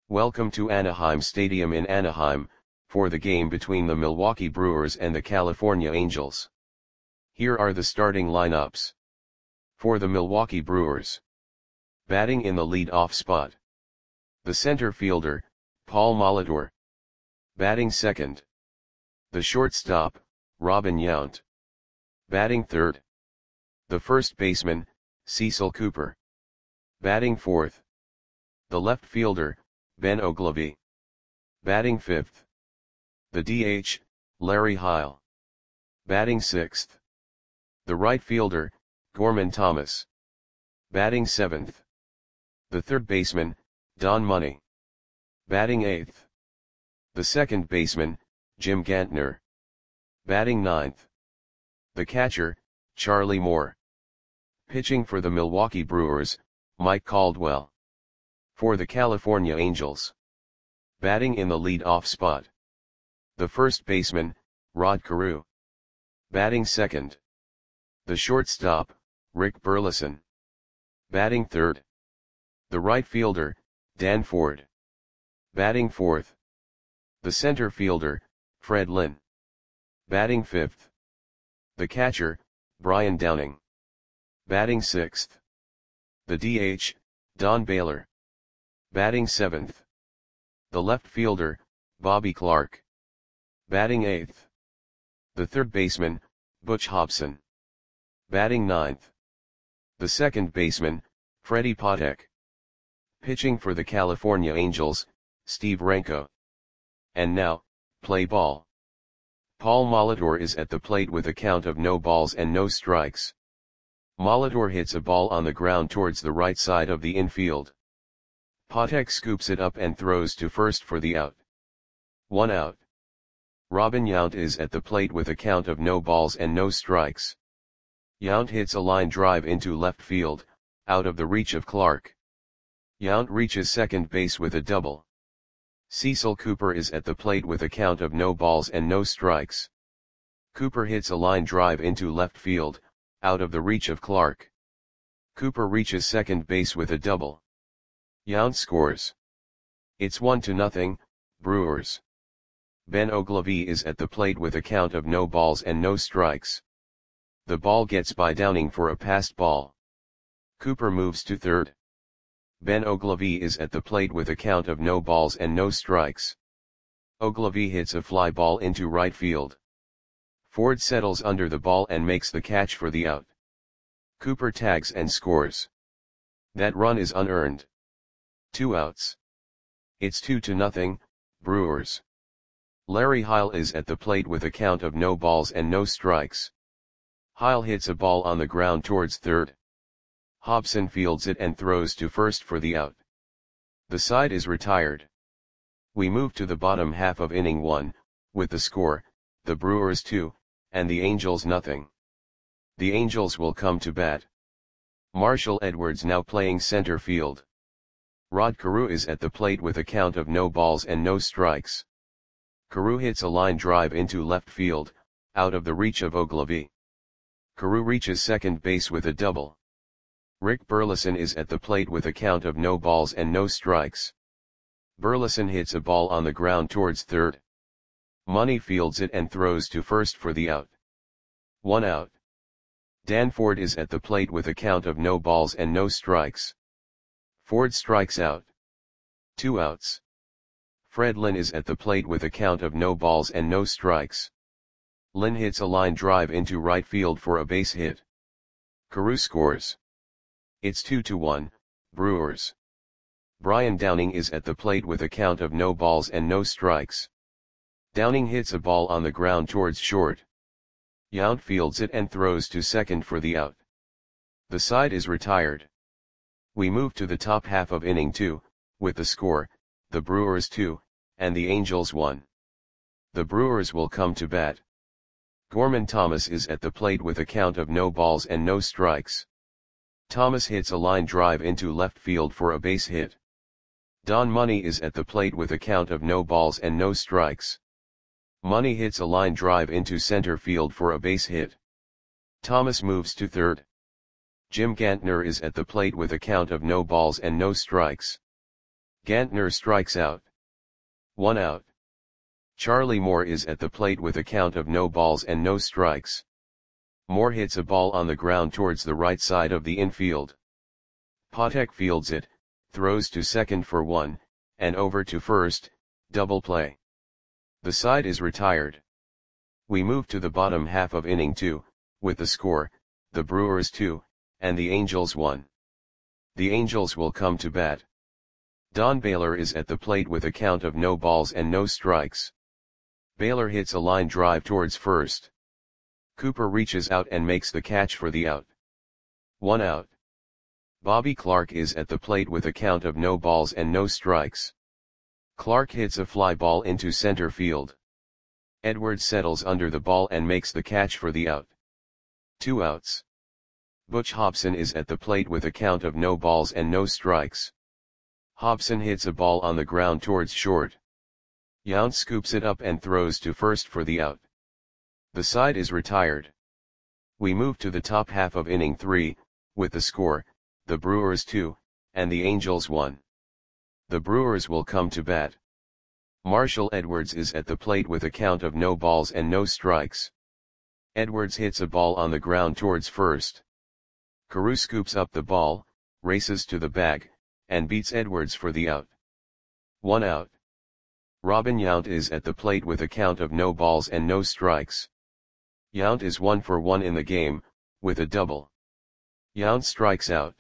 Welcome to Anaheim Stadium in Anaheim, for the game between the Milwaukee Brewers and the California Angels. Here are the starting lineups. For the Milwaukee Brewers. Batting in the lead-off spot. The center fielder, Paul Molitor. Batting second. The shortstop, Robin Yount. Batting third. The first baseman, Cecil Cooper. Batting fourth. The left fielder, Ben Oglivie. Batting fifth. The DH, Larry Heil. Batting sixth. The right fielder, Gorman Thomas. Batting seventh. The third baseman, Don Money. Batting eighth. The second baseman, Jim Gantner. Batting ninth. The catcher, Charlie Moore. Pitching for the Milwaukee Brewers, Mike Caldwell. For the California Angels. Batting in the lead-off spot. The first baseman, Rod Carew. Batting second. The shortstop, Rick Burleson. Batting third. The right fielder, Dan Ford. Batting fourth. The center fielder, Fred Lynn. Batting fifth. The catcher, Brian Downing. Batting sixth. The DH, Don Baylor. Batting seventh. The left fielder, Bobby Clark. Batting eighth. The third baseman, Butch Hobson. Batting ninth. The second baseman, Freddie Patek. Pitching for the California Angels, Steve Renko. And now, play ball. Paul Molitor is at the plate with a count of no balls and no strikes. Molitor hits a ball on the ground towards the right side of the infield. Patek scoops it up and throws to first for the out. 1 out. Robin Yount is at the plate with a count of no balls and no strikes. Yount hits a line drive into left field, out of the reach of Clark. Yount reaches second base with a double. Cecil Cooper is at the plate with a count of no balls and no strikes. Cooper hits a line drive into left field, out of the reach of Clark. Cooper reaches second base with a double. Yount scores. It's 1-0, Brewers. Ben Oglivie is at the plate with a count of no balls and no strikes. The ball gets by Downing for a passed ball. Cooper moves to third. Ben Oglivie is at the plate with a count of no balls and no strikes. Oglivie hits a fly ball into right field. Ford settles under the ball and makes the catch for the out. Cooper tags and scores. That run is unearned. 2 outs. It's 2-0, Brewers. Larry Heil is at the plate with a count of no balls and no strikes. Heil hits a ball on the ground towards third. Hobson fields it and throws to first for the out. The side is retired. We move to the bottom half of inning 1, with the score, the Brewers 2, and the Angels 0. The Angels will come to bat. Marshall Edwards now playing center field. Rod Carew is at the plate with a count of no balls and no strikes. Carew hits a line drive into left field, out of the reach of Oglivie. Carew reaches second base with a double. Rick Burleson is at the plate with a count of no balls and no strikes. Burleson hits a ball on the ground towards third. Money fields it and throws to first for the out. 1 out. Dan Ford is at the plate with a count of no balls and no strikes. Ford strikes out. 2 outs. Fred Lynn is at the plate with a count of no balls and no strikes. Lynn hits a line drive into right field for a base hit. Carew scores. It's 2-1, Brewers. Brian Downing is at the plate with a count of no balls and no strikes. Downing hits a ball on the ground towards short. Yount fields it and throws to second for the out. The side is retired. We move to the top half of inning 2, with the score, the Brewers 2, and the Angels 1. The Brewers will come to bat. Gorman Thomas is at the plate with a count of no balls and no strikes. Thomas hits a line drive into left field for a base hit. Don Money is at the plate with a count of no balls and no strikes. Money hits a line drive into center field for a base hit. Thomas moves to third. Jim Gantner is at the plate with a count of no balls and no strikes. Gantner strikes out. 1 out. Charlie Moore is at the plate with a count of no balls and no strikes. Moore hits a ball on the ground towards the right side of the infield. Patek fields it, throws to second for 1, and over to first, double play. The side is retired. We move to the bottom half of inning 2, with the score, the Brewers 2, and the Angels 1. The Angels will come to bat. Don Baylor is at the plate with a count of no balls and no strikes. Baylor hits a line drive towards first. Cooper reaches out and makes the catch for the out. 1 out. Bobby Clark is at the plate with a count of no balls and no strikes. Clark hits a fly ball into center field. Edwards settles under the ball and makes the catch for the out. 2 outs. Butch Hobson is at the plate with a count of no balls and no strikes. Hobson hits a ball on the ground towards short. Yount scoops it up and throws to first for the out. The side is retired. We move to the top half of inning 3, with the score, the Brewers 2, and the Angels 1. The Brewers will come to bat. Marshall Edwards is at the plate with a count of no balls and no strikes. Edwards hits a ball on the ground towards first. Carew scoops up the ball, races to the bag, and beats Edwards for the out. 1 out. Robin Yount is at the plate with a count of no balls and no strikes. Yount is 1 for 1 in the game, with a double. Yount strikes out.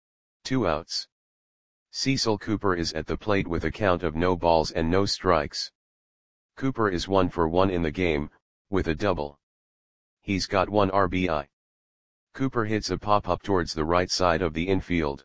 2 outs. Cecil Cooper is at the plate with a count of no balls and no strikes. Cooper is 1 for 1 in the game, with a double. He's got 1 RBI. Cooper hits a pop-up towards the right side of the infield.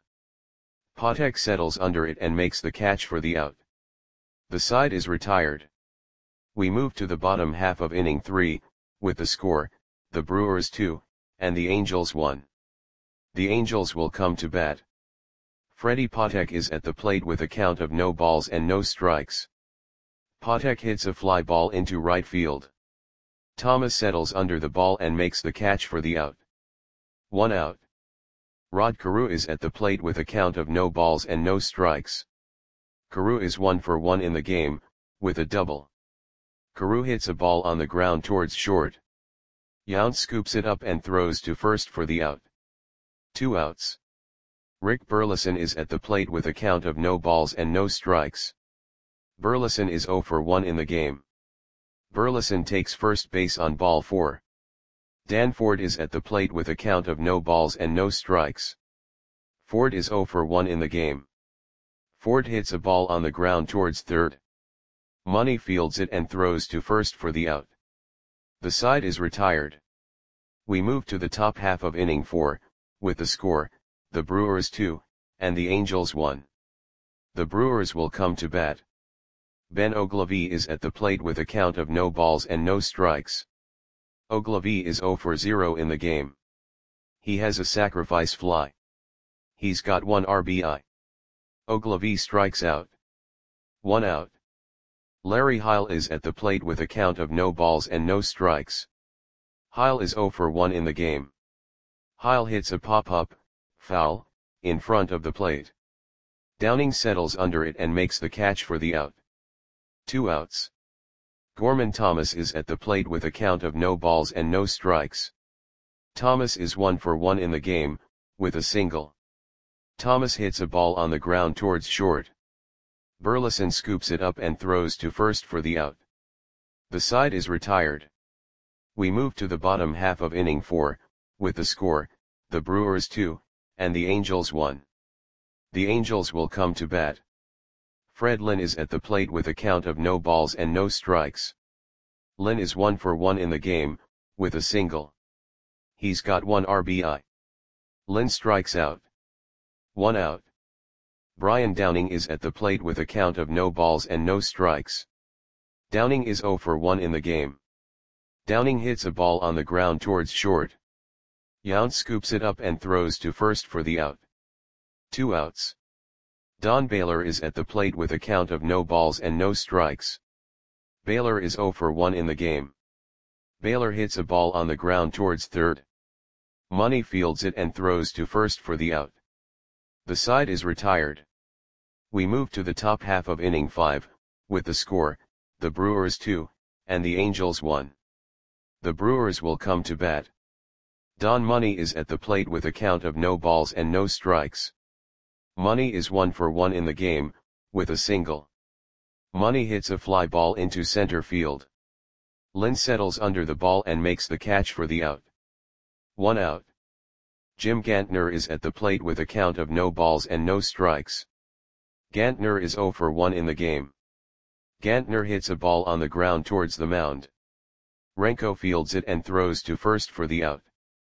Patek settles under it and makes the catch for the out. The side is retired. We move to the bottom half of inning 3, with the score, the Brewers 2, and the Angels 1. The Angels will come to bat. Freddie Patek is at the plate with a count of no balls and no strikes. Patek hits a fly ball into right field. Thomas settles under the ball and makes the catch for the out. 1 out. Rod Carew is at the plate with a count of no balls and no strikes. Carew is 1 for 1 in the game, with a double. Carew hits a ball on the ground towards short. Yount scoops it up and throws to first for the out. 2 outs. Rick Burleson is at the plate with a count of no balls and no strikes. Burleson is 0 for 1 in the game. Burleson takes first base on ball 4. Dan Ford is at the plate with a count of no balls and no strikes. Ford is 0 for 1 in the game. Ford hits a ball on the ground towards third. Money fields it and throws to first for the out. The side is retired. We move to the top half of inning 4, with the score, the Brewers 2, and the Angels 1. The Brewers will come to bat. Ben Oglivie is at the plate with a count of no balls and no strikes. Oglivie is 0 for 0 in the game. He has a sacrifice fly. He's got 1 RBI. Oglivie strikes out. 1 out. Larry Heil is at the plate with a count of no balls and no strikes. Heil is 0 for 1 in the game. Heil hits a pop-up, foul, in front of the plate. Downing settles under it and makes the catch for the out. 2 outs. Gorman Thomas is at the plate with a count of no balls and no strikes. Thomas is 1 for 1 in the game, with a single. Thomas hits a ball on the ground towards short. Burleson scoops it up and throws to first for the out. The side is retired. We move to the bottom half of inning 4, with the score, the Brewers 2, and the Angels 1. The Angels will come to bat. Fred Lynn is at the plate with a count of no balls and no strikes. Lynn is 1 for 1 in the game, with a single. He's got 1 RBI. Lynn strikes out. 1 out. Brian Downing is at the plate with a count of no balls and no strikes. Downing is 0 for 1 in the game. Downing hits a ball on the ground towards short. Yount scoops it up and throws to first for the out. 2 outs. Don Baylor is at the plate with a count of no balls and no strikes. Baylor is 0 for 1 in the game. Baylor hits a ball on the ground towards third. Money fields it and throws to first for the out. The side is retired. We move to the top half of inning 5, with the score, the Brewers 2, and the Angels 1. The Brewers will come to bat. Don Money is at the plate with a count of no balls and no strikes. Money is 1 for 1 in the game, with a single. Money hits a fly ball into center field. Lynn settles under the ball and makes the catch for the out. 1 out. Jim Gantner is at the plate with a count of no balls and no strikes. Gantner is 0 for 1 in the game. Gantner hits a ball on the ground towards the mound. Renko fields it and throws to first for the out.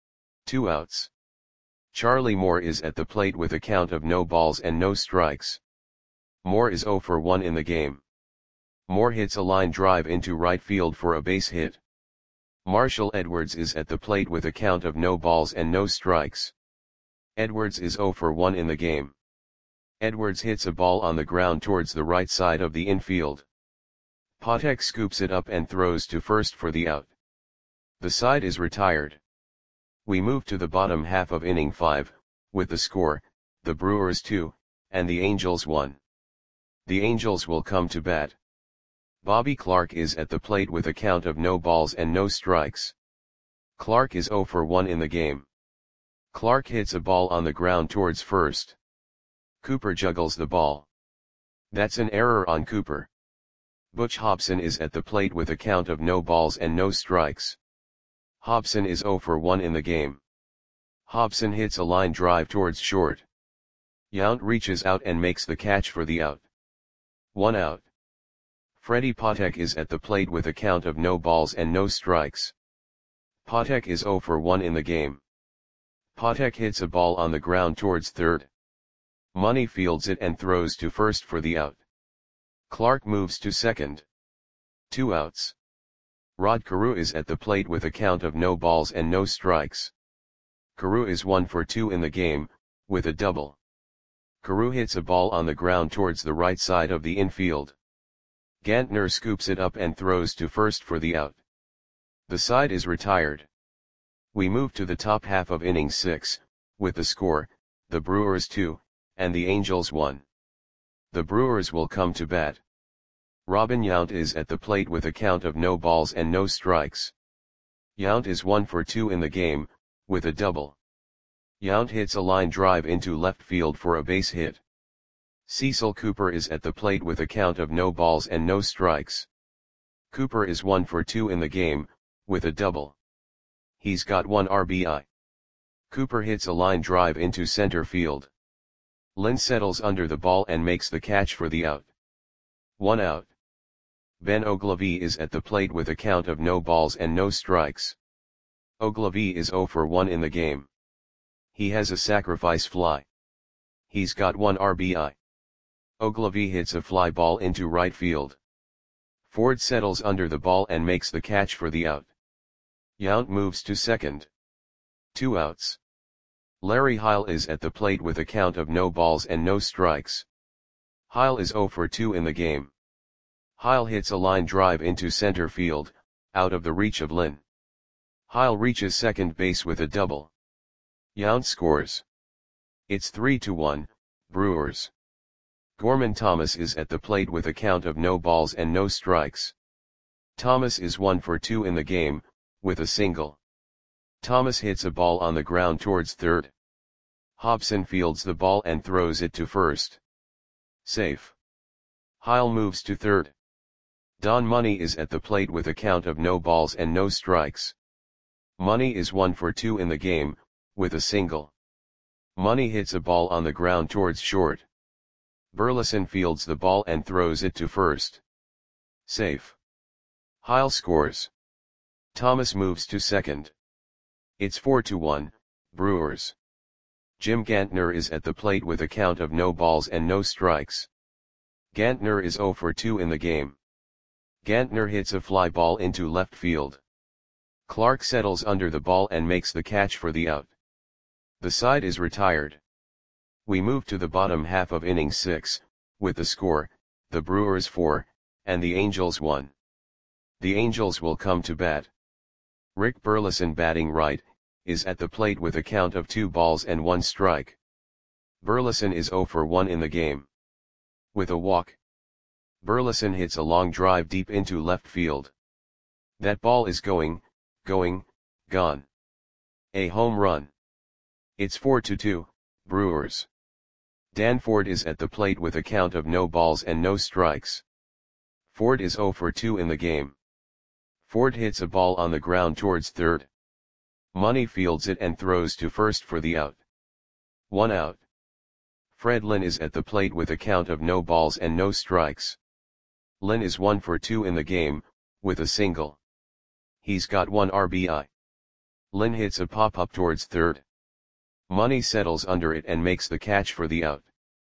2 outs. Charlie Moore is at the plate with a count of no balls and no strikes. Moore is 0 for 1 in the game. Moore hits a line drive into right field for a base hit. Marshall Edwards is at the plate with a count of no balls and no strikes. Edwards is 0 for 1 in the game. Edwards hits a ball on the ground towards the right side of the infield. Patek scoops it up and throws to first for the out. The side is retired. We move to the bottom half of inning 5, with the score, the Brewers 2, and the Angels 1. The Angels will come to bat. Bobby Clark is at the plate with a count of no balls and no strikes. Clark is 0 for 1 in the game. Clark hits a ball on the ground towards first. Cooper juggles the ball. That's an error on Cooper. Butch Hobson is at the plate with a count of no balls and no strikes. Hobson is 0 for 1 in the game. Hobson hits a line drive towards short. Yount reaches out and makes the catch for the out. 1 out. Freddie Patek is at the plate with a count of no balls and no strikes. Patek is 0 for 1 in the game. Patek hits a ball on the ground towards third. Money fields it and throws to first for the out. Clark moves to second. 2 outs. Rod Carew is at the plate with a count of no balls and no strikes. Carew is 1 for 2 in the game, with a double. Carew hits a ball on the ground towards the right side of the infield. Gantner scoops it up and throws to first for the out. The side is retired. We move to the top half of inning 6, with the score, the Brewers 2, and the Angels 1. The Brewers will come to bat. Robin Yount is at the plate with a count of no balls and no strikes. Yount is 1 for 2 in the game, with a double. Yount hits a line drive into left field for a base hit. Cecil Cooper is at the plate with a count of no balls and no strikes. Cooper is 1 for 2 in the game, with a double. He's got 1 RBI. Cooper hits a line drive into center field. Lynn settles under the ball and makes the catch for the out. 1 out. Ben Oglivie is at the plate with a count of no balls and no strikes. Oglivie is 0 for 1 in the game. He has a sacrifice fly. He's got 1 RBI. Oglivie hits a fly ball into right field. Ford settles under the ball and makes the catch for the out. Yount moves to second. 2 outs. Larry Heil is at the plate with a count of no balls and no strikes. Heil is 0 for 2 in the game. Heil hits a line drive into center field, out of the reach of Lynn. Heil reaches second base with a double. Yount scores. It's 3-1, Brewers. Gorman Thomas is at the plate with a count of no balls and no strikes. Thomas is 1 for 2 in the game, with a single. Thomas hits a ball on the ground towards third. Hobson fields the ball and throws it to first. Safe. Heil moves to third. Don Money is at the plate with a count of no balls and no strikes. Money is 1 for 2 in the game, with a single. Money hits a ball on the ground towards short. Burleson fields the ball and throws it to first. Safe. Heil scores. Thomas moves to second. It's 4-1, Brewers. Jim Gantner is at the plate with a count of no balls and no strikes. Gantner is 0 for 2 in the game. Gantner hits a fly ball into left field. Clark settles under the ball and makes the catch for the out. The side is retired. We move to the bottom half of inning 6, with the score, the Brewers 4, and the Angels 1. The Angels will come to bat. Rick Burleson, batting right, is at the plate with a count of 2 balls and 1 strike. Burleson is 0 for 1 in the game. With a walk, Burleson hits a long drive deep into left field. That ball is going, gone. A home run. It's 4-2, Brewers. Dan Ford is at the plate with a count of no balls and no strikes. Ford is 0 for 2 in the game. Ford hits a ball on the ground towards third. Money fields it and throws to first for the out. 1 out. Fred Lynn is at the plate with a count of no balls and no strikes. Lynn is 1 for 2 in the game, with a single. He's got 1 RBI. Lynn hits a pop-up towards third. Money settles under it and makes the catch for the out.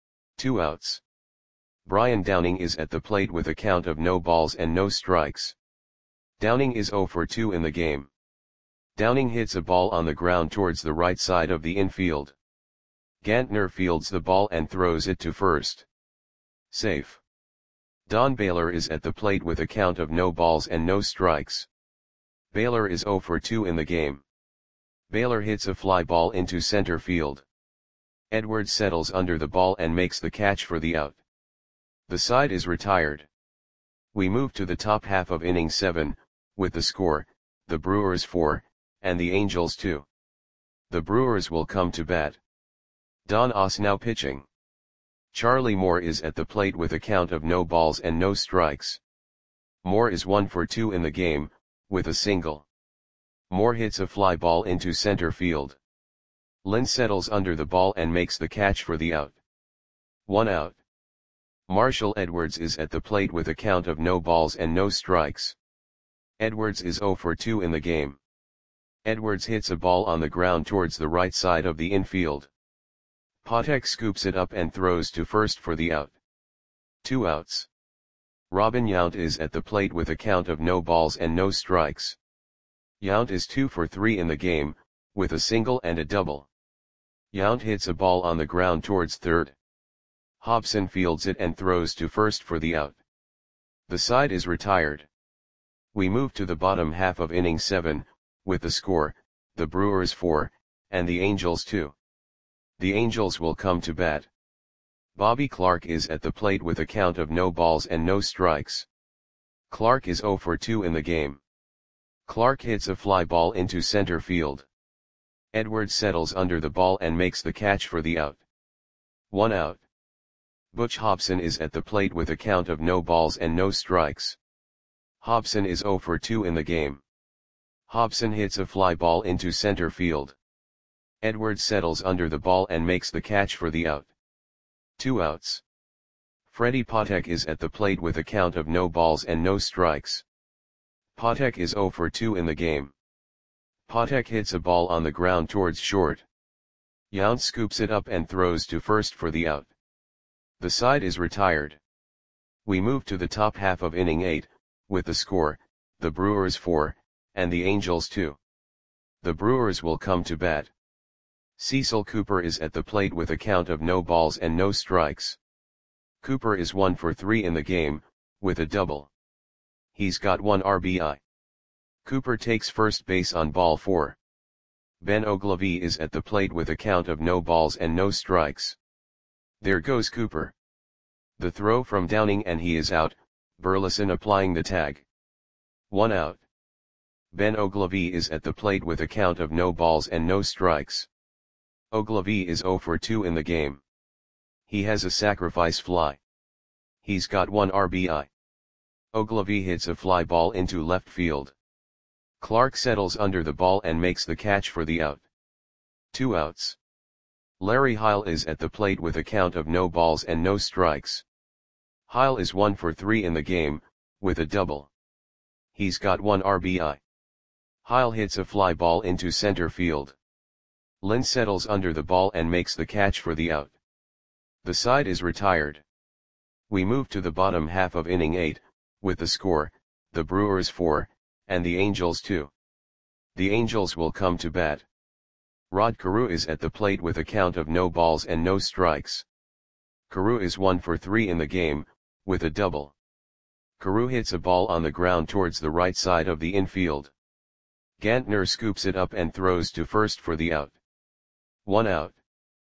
2 outs. Brian Downing is at the plate with a count of no balls and no strikes. Downing is 0 for 2 in the game. Downing hits a ball on the ground towards the right side of the infield. Gantner fields the ball and throws it to first. Safe. Don Baylor is at the plate with a count of no balls and no strikes. Baylor is 0 for 2 in the game. Baylor hits a fly ball into center field. Edwards settles under the ball and makes the catch for the out. The side is retired. We move to the top half of inning 7, with the score, the Brewers 4, and the Angels 2. The Brewers will come to bat. Don Oss now pitching. Charlie Moore is at the plate with a count of no balls and no strikes. Moore is 1 for 2 in the game, with a single. Moore hits a fly ball into center field. Lynn settles under the ball and makes the catch for the out. 1 out. Marshall Edwards is at the plate with a count of no balls and no strikes. Edwards is 0 for 2 in the game. Edwards hits a ball on the ground towards the right side of the infield. Patek scoops it up and throws to first for the out. 2 outs. Robin Yount is at the plate with a count of no balls and no strikes. Yount is 2 for 3 in the game, with a single and a double. Yount hits a ball on the ground towards third. Hobson fields it and throws to first for the out. The side is retired. We move to the bottom half of inning 7, with the score, the Brewers 4, and the Angels 2. The Angels will come to bat. Bobby Clark is at the plate with a count of no balls and no strikes. Clark is 0 for 2 in the game. Clark hits a fly ball into center field. Edwards settles under the ball and makes the catch for the out. 1 out. Butch Hobson is at the plate with a count of no balls and no strikes. Hobson is 0 for 2 in the game. Hobson hits a fly ball into center field. Edwards settles under the ball and makes the catch for the out. 2 outs. Freddie Patek is at the plate with a count of no balls and no strikes. Patek is 0 for 2 in the game. Patek hits a ball on the ground towards short. Yount scoops it up and throws to first for the out. The side is retired. We move to the top half of inning 8, with the score, the Brewers 4, and the Angels 2. The Brewers will come to bat. Cecil Cooper is at the plate with a count of no balls and no strikes. Cooper is 1 for 3 in the game, with a double. He's got 1 RBI. Cooper takes first base on ball 4. Ben Oglivie is at the plate with a count of no balls and no strikes. There goes Cooper. The throw from Downing and he is out, Burleson applying the tag. 1 out. Ben Oglivie is at the plate with a count of no balls and no strikes. Oglivie is 0 for 2 in the game. He has a sacrifice fly. He's got 1 RBI. Oglivie hits a fly ball into left field. Clark settles under the ball and makes the catch for the out. 2 outs. Larry Heil is at the plate with a count of no balls and no strikes. Heil is 1 for 3 in the game, with a double. He's got 1 RBI. Heil hits a fly ball into center field. Lynn settles under the ball and makes the catch for the out. The side is retired. We move to the bottom half of inning 8, with the score, the Brewers 4, and the Angels 2. The Angels will come to bat. Rod Carew is at the plate with a count of no balls and no strikes. Carew is 1 for 3 in the game, with a double. Carew hits a ball on the ground towards the right side of the infield. Gantner scoops it up and throws to first for the out. 1 out.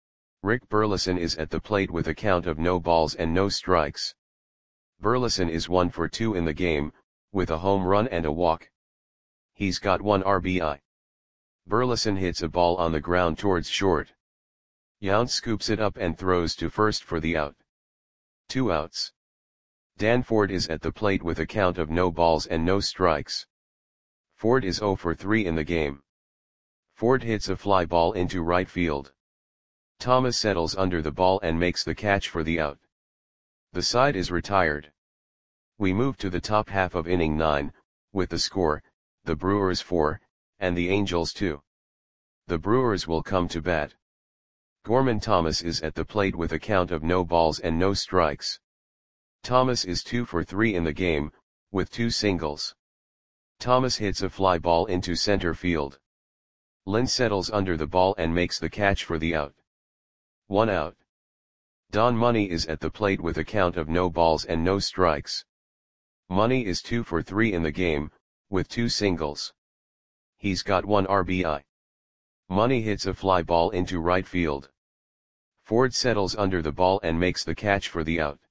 Rick Burleson is at the plate with a count of no balls and no strikes. Burleson is 1 for 2 in the game, with a home run and a walk. He's got 1 RBI. Burleson hits a ball on the ground towards short. Yount scoops it up and throws to first for the out. 2 outs. Dan Ford is at the plate with a count of no balls and no strikes. Ford is 0 for 3 in the game. Ford hits a fly ball into right field. Thomas settles under the ball and makes the catch for the out. The side is retired. We move to the top half of inning 9, with the score, the Brewers 4, and the Angels 2. The Brewers will come to bat. Gorman Thomas is at the plate with a count of no balls and no strikes. Thomas is 2 for 3 in the game, with 2 singles. Thomas hits a fly ball into center field. Lynn settles under the ball and makes the catch for the out. 1 out. Don Money is at the plate with a count of no balls and no strikes. Money is 2 for 3 in the game, with 2 singles. He's got 1 RBI. Money hits a fly ball into right field. Ford settles under the ball and makes the catch for the out.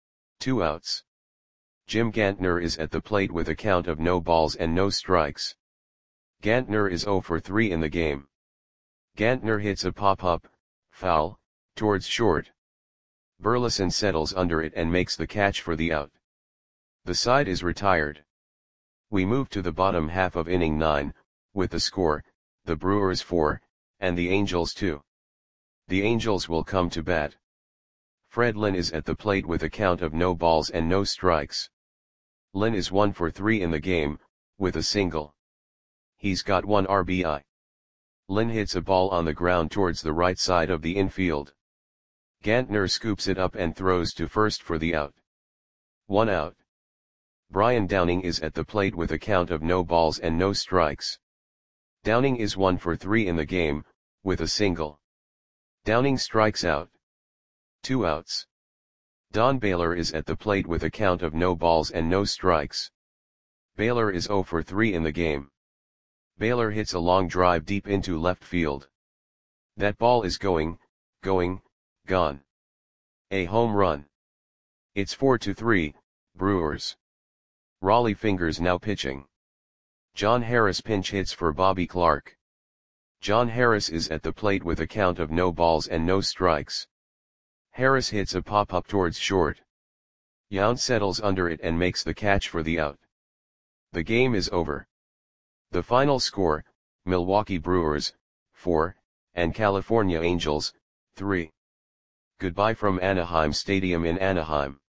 2 outs. Jim Gantner is at the plate with a count of no balls and no strikes. Gantner is 0 for 3 in the game. Gantner hits a pop-up, foul, towards short. Burleson settles under it and makes the catch for the out. The side is retired. We move to the bottom half of inning 9, with the score, the Brewers 4, and the Angels 2. The Angels will come to bat. Fred Lynn is at the plate with a count of no balls and no strikes. Lynn is 1 for 3 in the game, with a single. He's got 1 RBI. Lynn hits a ball on the ground towards the right side of the infield. Gantner scoops it up and throws to first for the out. 1 out. Brian Downing is at the plate with a count of no balls and no strikes. Downing is 1 for 3 in the game, with a single. Downing strikes out. 2 outs. Don Baylor is at the plate with a count of no balls and no strikes. Baylor is 0 for 3 in the game. Baylor hits a long drive deep into left field. That ball is going, gone. A home run. It's 4-3, Brewers. Raleigh Fingers now pitching. John Harris pinch hits for Bobby Clark. John Harris is at the plate with a count of no balls and no strikes. Harris hits a pop-up towards short. Yount settles under it and makes the catch for the out. The game is over. The final score, Milwaukee Brewers, 4, and California Angels, 3. Goodbye from Anaheim Stadium in Anaheim.